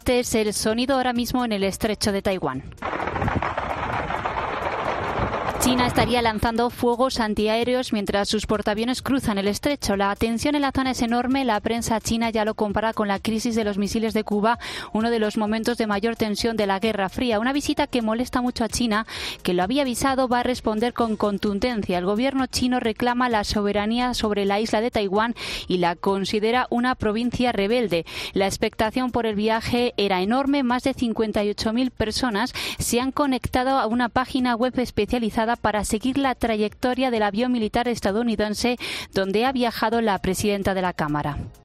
Este es el sonido ahora mismo en el estrecho de Taiwán. China estaría lanzando fuegos antiaéreos mientras sus portaaviones cruzan el estrecho. La tensión en la zona es enorme. La prensa china ya lo compara con la crisis de los misiles de Cuba, uno de los momentos de mayor tensión de la Guerra Fría. Una visita que molesta mucho a China, que lo había avisado, va a responder con contundencia. El gobierno chino reclama la soberanía sobre la isla de Taiwán y la considera una provincia rebelde. La expectación por el viaje era enorme. Más de 58.000 personas se han conectado a una página web especializada para seguir la trayectoria del avión militar estadounidense donde ha viajado la presidenta de la Cámara.